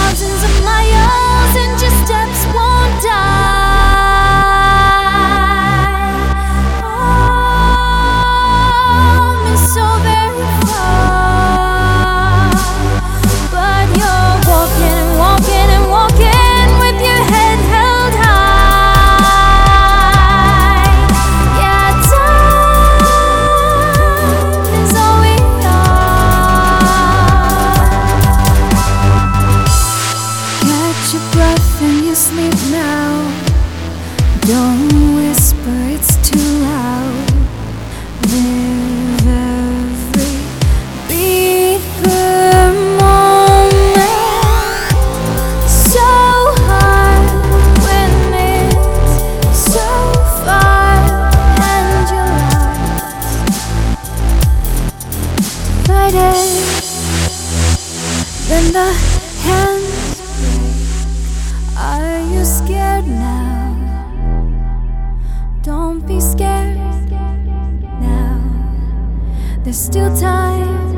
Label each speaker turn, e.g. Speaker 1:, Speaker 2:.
Speaker 1: Thousands of miles and your steps won't die. Home is so very far, but you're walking and walking and walking with your head held high. Yeah, time is all we are. Catch your breath and you sleep now. Don't whisper, it's too loud. Live every beat per moment. So hard when it's so far and you're lost. Fight it, then the hands break. Are you scared now? Don't be scared now. There's still time.